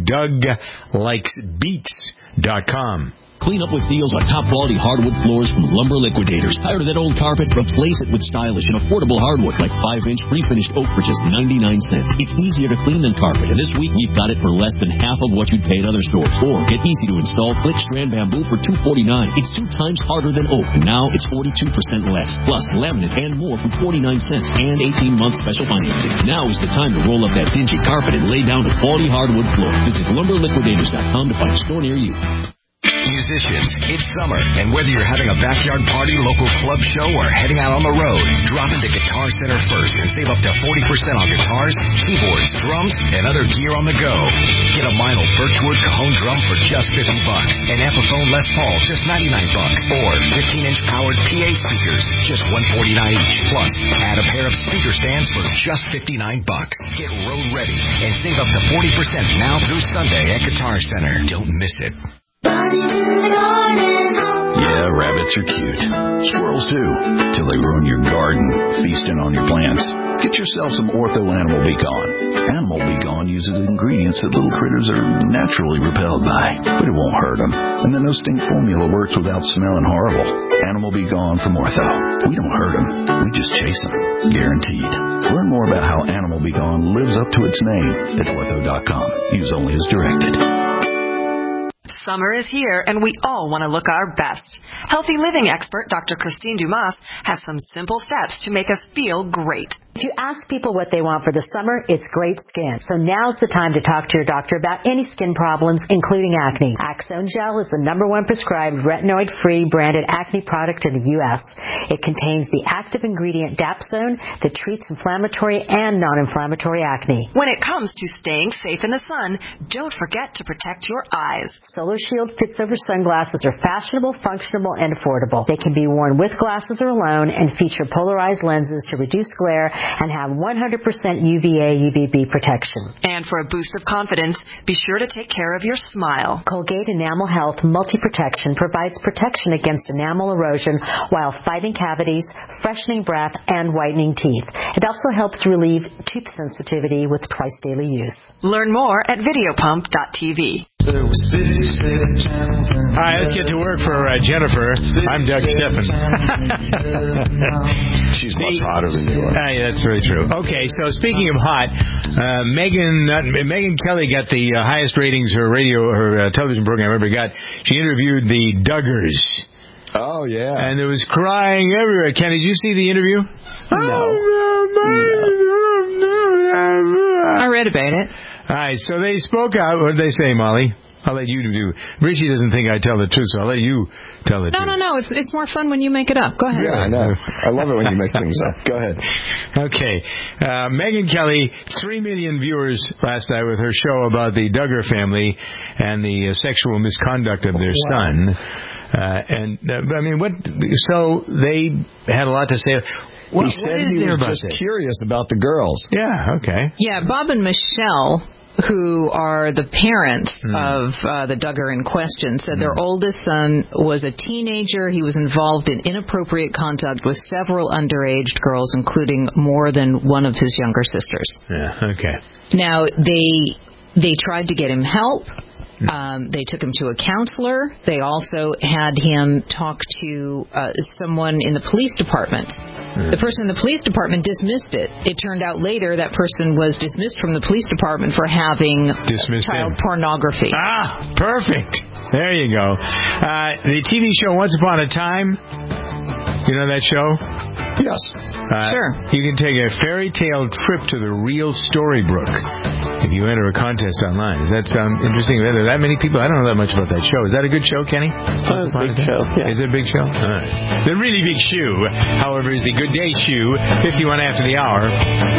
DougLikesBeets.com. Clean up with deals on top-quality hardwood floors from Lumber Liquidators. Tired of that old carpet? Replace it with stylish and affordable hardwood like 5-inch pre-finished oak for just 99 cents. It's easier to clean than carpet, and this week we've got it for less than half of what you'd pay at other stores. Or get easy-to-install click strand bamboo for $2.49. It's 2 times harder than oak, and now it's 42% less. Plus, laminate and more for 49 cents and 18-month special financing. Now is the time to roll up that dingy carpet and lay down a quality hardwood floor. Visit LumberLiquidators.com to find a store near you. Musicians, it's summer, and whether you're having a backyard party, local club show, or heading out on the road, drop into Guitar Center first and save up to 40% on guitars, keyboards, drums, and other gear on the go. Get a Meinl Birchwood Cajon drum for just $50, an Epiphone Les Paul just $99, or 15-inch powered PA speakers, just $149 each. Plus, add a pair of speaker stands for just $59. Get road ready and save up to 40% now through Sunday at Guitar Center. Don't miss it. Yeah, rabbits are cute. Squirrels too, till they ruin your garden, feasting on your plants. Get yourself some Ortho Animal Be Gone. Animal Be Gone uses ingredients that little critters are naturally repelled by, but it won't hurt them. And the No Stink formula works without smelling horrible. Animal Be Gone from Ortho. We don't hurt them, we just chase them. Guaranteed. Learn more about how Animal Be Gone lives up to its name at Ortho.com. Use only as directed. Summer is here, and we all want to look our best. Healthy living expert Dr. Christine Dumas has some simple steps to make us feel great. If you ask people what they want for the summer, it's great skin. So now's the time to talk to your doctor about any skin problems, including acne. Axone Gel is the #1 prescribed retinoid-free branded acne product in the U.S. It contains the active ingredient Dapsone that treats inflammatory and non-inflammatory acne. When it comes to staying safe in the sun, don't forget to protect your eyes. Solar Shield Fits-Over sunglasses are fashionable, functional, and affordable. They can be worn with glasses or alone and feature polarized lenses to reduce glare and have 100% UVA/UVB protection. And for a boost of confidence, be sure to take care of your smile. Colgate Enamel Health Multi-Protection provides protection against enamel erosion while fighting cavities, freshening breath, and whitening teeth. It also helps relieve tooth sensitivity with twice daily use. Learn more at videopump.tv. All right, let's get to work for Jennifer. I'm Doug Stephan. She's much hotter than you are. Yeah, that's very true. Okay, so speaking of hot, Megyn Kelly got the highest ratings her television program ever got. She interviewed the Duggars. Oh, yeah. And there was crying everywhere. Ken, did you see the interview? No. I read about it. All right, so they spoke out. What did they say, Molly? I'll let you do. Richie doesn't think I tell the truth, so I'll let you tell the truth. No. It's more fun when you make it up. Go ahead. Yeah, I know. I love it when you make things up. Go ahead. Okay. Megyn Kelly, 3 million viewers last night with her show about the Duggar family and the sexual misconduct of their son. So they had a lot to say. What is there about just curious about the girls. Yeah, okay. Yeah, Bob and Michelle, who are the parents of the Duggar in question, said their oldest son was a teenager. He was involved in inappropriate contact with several underage girls, including more than one of his younger sisters. Yeah, okay. Now, they tried to get him help. They took him to a counselor. They also had him talk to someone in the police department. The person in the police department dismissed it. It turned out later that person was dismissed from the police department for having child pornography. Ah, perfect. There you go. The TV show Once Upon a Time, you know that show? Yes. Sure. You can take a fairy tale trip to the real Storybrooke if you enter a contest online. Does that sound interesting? Are there that many people? I don't know that much about that show. Is that a good show, Kenny? It's a big show. Yeah. Is it a big show? All right. The Really Big Shoe, however, is the Good Day Shoe, 51 after the hour.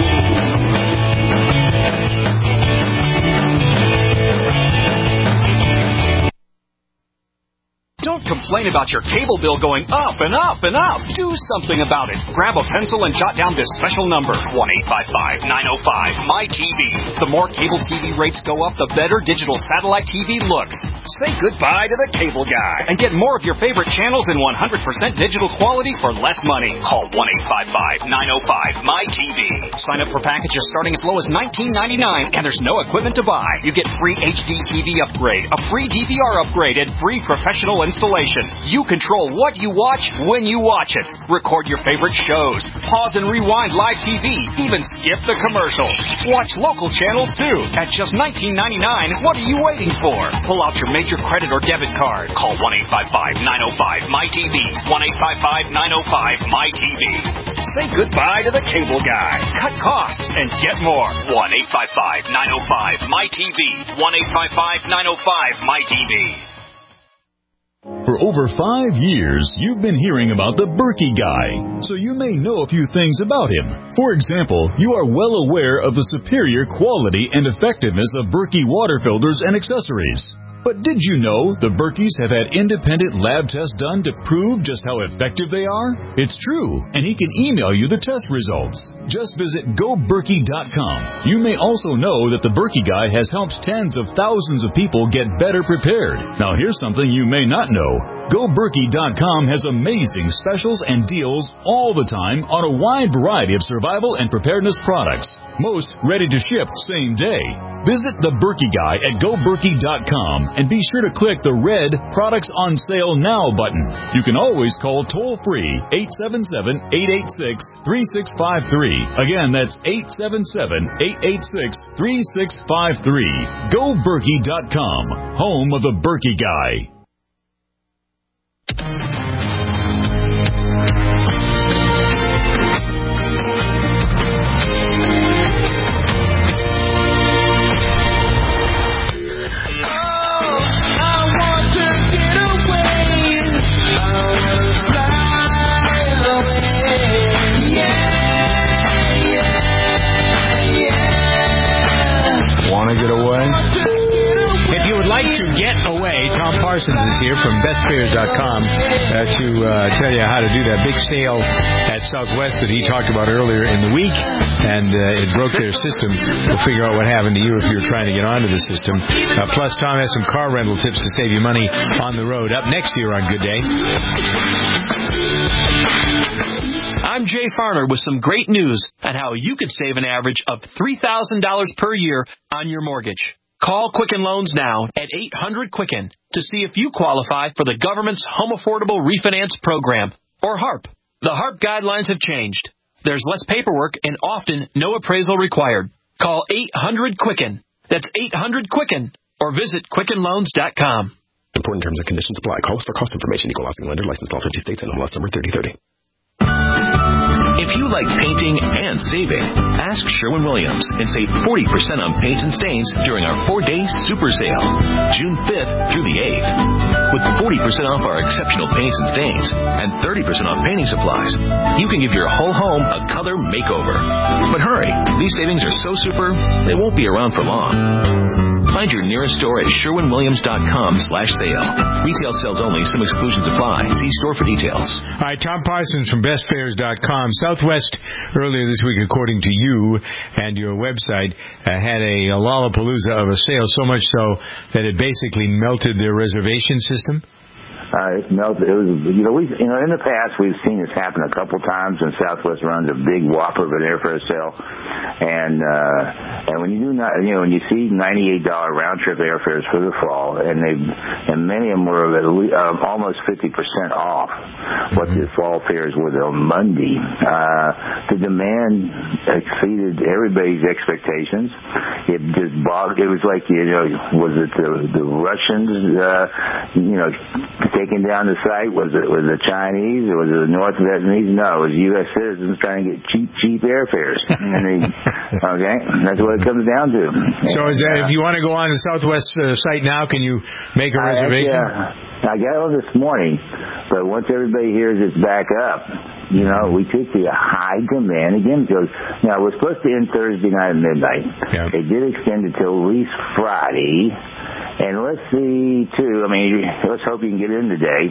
Don't complain about your cable bill going up and up and up. Do something about it. Grab a pencil and jot down this special number, 1-855-905-MY-TV. The more cable TV rates go up, the better digital satellite TV looks. Say goodbye to the cable guy and get more of your favorite channels in 100% digital quality for less money. Call 1-855-905-MY-TV. Sign up for packages starting as low as $19.99, and there's no equipment to buy. You get free HD TV upgrade, a free DVR upgrade, and free professional installation. You control what you watch when you watch it. Record your favorite shows. Pause and rewind live TV. Even skip the commercials. Watch local channels too. At just $19.99, what are you waiting for? Pull out your major credit or debit card. Call 1-855-905-MY-TV. 1-855-905-MY-TV. Say goodbye to the cable guy. Cut costs and get more. 1-855-905-MY-TV. 1-855-905-MY-TV. For over 5 years, you've been hearing about the Berkey Guy, so you may know a few things about him. For example, you are well aware of the superior quality and effectiveness of Berkey water filters and accessories. But did you know the Berkeys have had independent lab tests done to prove just how effective they are? It's true, and he can email you the test results. Just visit GoBerkey.com. You may also know that the Berkey Guy has helped tens of thousands of people get better prepared. Now here's something you may not know. GoBerkey.com has amazing specials and deals all the time on a wide variety of survival and preparedness products. Most ready to ship same day. Visit the Berkey Guy at GoBerkey.com and be sure to click the red Products on Sale Now button. You can always call toll-free 877-886-3653. Again, that's 877-886-3653. GoBerkey.com, home of the Berkey Guy. Want to get away? If you would like to get away, Tom Parsons is here from bestfares.com to tell you how to do that big sale at Southwest that he talked about earlier in the week, and it broke their system. We'll figure out what happened to you if you're trying to get onto the system. Plus, Tom has some car rental tips to save you money on the road. Up next here on Good Day. I'm Jay Farner with some great news on how you could save an average of $3,000 per year on your mortgage. Call Quicken Loans now at 800-QUICKEN to see if you qualify for the government's Home Affordable Refinance Program, or HARP. The HARP guidelines have changed. There's less paperwork and often no appraisal required. Call 800-QUICKEN. That's 800-QUICKEN, or visit QuickenLoans.com. Important terms and conditions apply. Call us for cost information. Equal housing lender. Licensed all 50 states. NMLS number 3030. If you like painting and saving, ask Sherwin-Williams and save 40% on paints and stains during our 4-day super sale, June 5th through the 8th. With 40% off our exceptional paints and stains and 30% off painting supplies, you can give your whole home a color makeover. But hurry, these savings are so super, they won't be around for long. Find your nearest store at sherwinwilliams.com/sale. Retail sales only. Some exclusions apply. See store for details. All right, Tom Parsons from bestfares.com. Southwest earlier this week, according to you and your website, had a Lollapalooza of a sale, so much so that it basically melted their reservation system. It melted. It was, in the past we've seen this happen a couple times when Southwest runs a big whopper of an airfare sale, and when you do not, when you see $98 round trip airfares for the fall, and many of them were almost 50% off what the fall fares were on Monday. The demand exceeded everybody's expectations. It just bothered. It was like was it the Russians? Taking down the site? Was it the Chinese or was it the North Vietnamese? No, it was U.S. citizens trying to get cheap airfares. Okay, that's what it comes down to. So is that if you want to go on the Southwest site now, can you make a reservation? I got on this morning, but once everybody hears it's back up, we could see a high demand again. Because now we're supposed to end Thursday night at midnight. Yeah. They did extend it till at least Friday. And let's see, too, let's hope you can get in today.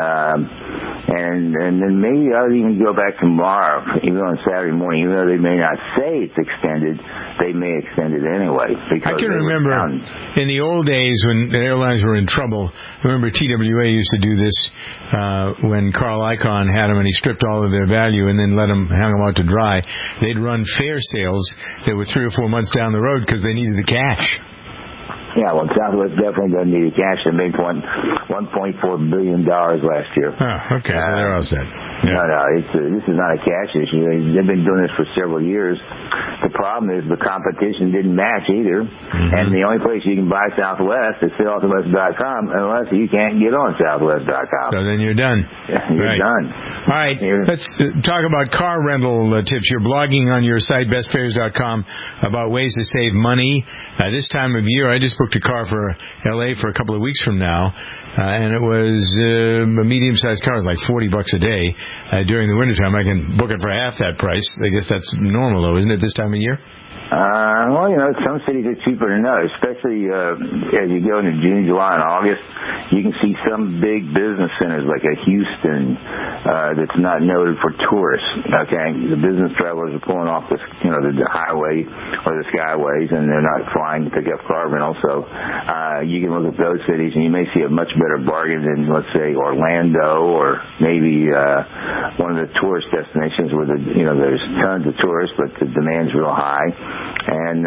And then maybe I'll even go back tomorrow, even on Saturday morning. Even though they may not say it's extended, they may extend it anyway. I can remember in the old days when the airlines were in trouble, I remember TWA used to do this when Carl Icahn had them and he stripped all of their value and then hung them out to dry. They'd run fare sales that were 3 or 4 months down the road because they needed the cash. Yeah, well, Southwest definitely doesn't need the cash. They made $1.4 billion last year. Oh, okay, so they're all set. Yeah. No, this is not a cash issue. They've been doing this for several years. The problem is the competition didn't match either, and the only place you can buy Southwest is Southwest.com unless you can't get on Southwest.com. So then you're done. Yeah, you're done. All right, let's talk about car rental tips. You're blogging on your site, bestfares.com, about ways to save money. This time of year, I just booked a car for L.A. for a couple of weeks from now, and it was a medium-sized car. It was like $40 a day. During the wintertime, I can book it for half that price. I guess that's normal, though, isn't it, this time of year? Well, some cities are cheaper than others, especially as you go into June, July, and August. You can see some big business centers like a Houston that's not noted for tourists. Okay, the business travelers are pulling off the highway or the skyways, and they're not flying to pick up car rental. So you can look at those cities, and you may see a much better bargain than, let's say, Orlando or maybe one of the tourist destinations where there's tons of tourists, but the demand's real high. And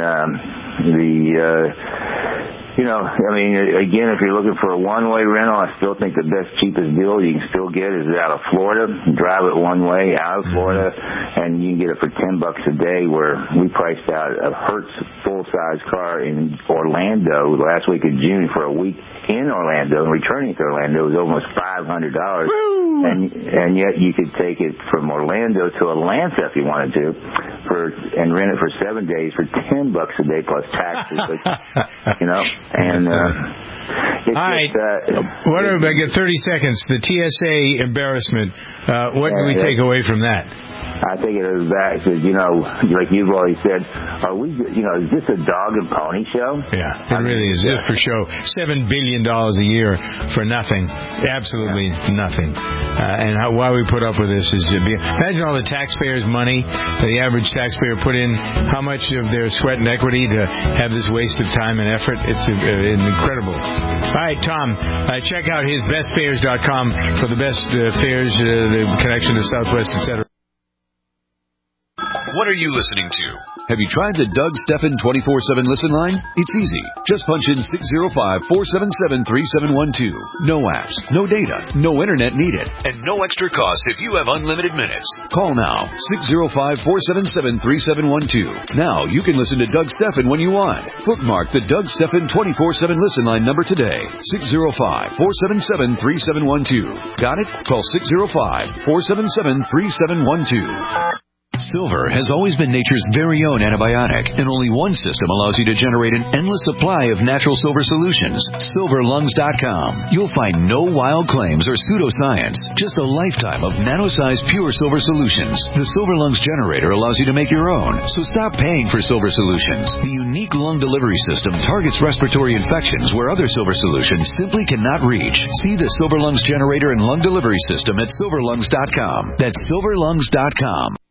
again, if you're looking for a one-way rental, I still think the best, cheapest deal you can still get is out of Florida. Drive it one way out of Florida, and you can get it for $10 a day, where we priced out a Hertz full-size car in Orlando last week of June for a week in Orlando, and returning to Orlando was almost $500. And yet you could take it from Orlando to Atlanta if you wanted to, and rent it for 7 days for $10 a day plus taxes. And all right. What if I get 30 seconds? The TSA embarrassment. What do we take away from that? I think it was back because, like you've already said, is this a dog and pony show? Yeah, it really is. Just for show. $7 billion a year for nothing. Absolutely nothing. And why we put up with this is, imagine all the taxpayers' money the average taxpayer put in, how much of their sweat and equity to have this waste of time and effort. It's incredible. All right, Tom, check out his bestfares.com for the best fares, the connection to Southwest, etc. What are you listening to? Have you tried the Doug Stephan 24/7 listen line? It's easy. Just punch in 605-477-3712. No apps, no data, no internet needed, and no extra cost if you have unlimited minutes. Call now, 605-477-3712. Now you can listen to Doug Stephan when you want. Bookmark the Doug Stephan 24/7 listen line number today. 605-477-3712. Got it? Call 605-477-3712. Silver has always been nature's very own antibiotic, and only one system allows you to generate an endless supply of natural silver solutions. SilverLungs.com. You'll find no wild claims or pseudoscience, just a lifetime of nano-sized pure silver solutions. The Silver Lungs generator allows you to make your own, so stop paying for silver solutions. The unique lung delivery system targets respiratory infections where other silver solutions simply cannot reach. See the Silver Lungs generator and lung delivery system at SilverLungs.com. That's SilverLungs.com.